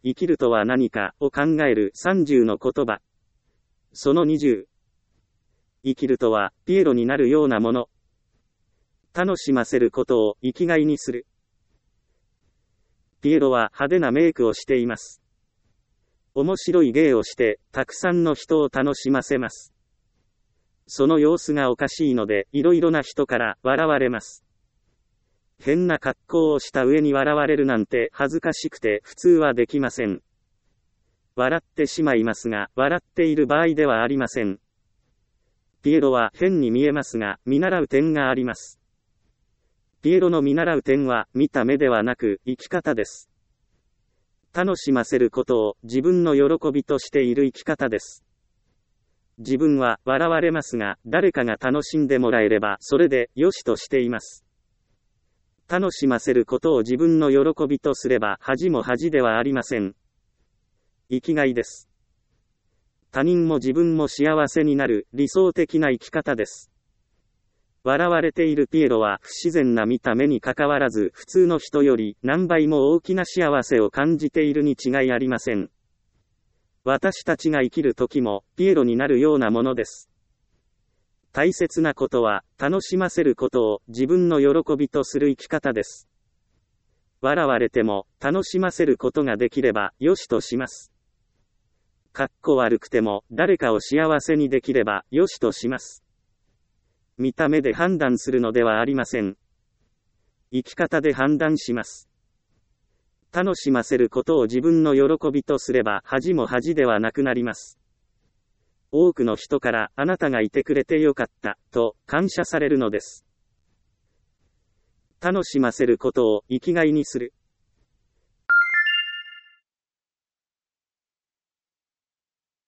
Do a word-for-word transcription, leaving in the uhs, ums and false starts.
生きるとは何かを考えるさんじゅうの言葉。そのにじゅう。生きるとは、ピエロになるようなもの。楽しませることを生きがいにする。ピエロは派手なメイクをしています。面白い芸をして、たくさんの人を楽しませます。その様子がおかしいので、いろいろな人から笑われます。変な格好をした上に笑われるなんて恥ずかしくて普通はできません。笑ってしまいますが、笑っている場合ではありません。ピエロは変に見えますが、見習う点があります。ピエロの見習う点は、見た目ではなく、生き方です。楽しませることを自分の喜びとしている生き方です。自分は笑われますが、誰かが楽しんでもらえれば、それで良しとしています。楽しませることを自分の喜びとすれば、恥も恥ではありません。生きがいです。他人も自分も幸せになる理想的な生き方です。笑われているピエロは不自然な見た目にかかわらず普通の人より何倍も大きな幸せを感じているに違いありません。私たちが生きる時もピエロになるようなものです。大切なことは楽しませることを自分の喜びとする生き方です。笑われても楽しませることができれば良しとします。かっこ悪くても誰かを幸せにできれば良しとします。見た目で判断するのではありません。生き方で判断します。楽しませることを自分の喜びとすれば恥も恥ではなくなります。多くの人からあなたがいてくれてよかったと感謝されるのです。楽しませることを生きがいにする。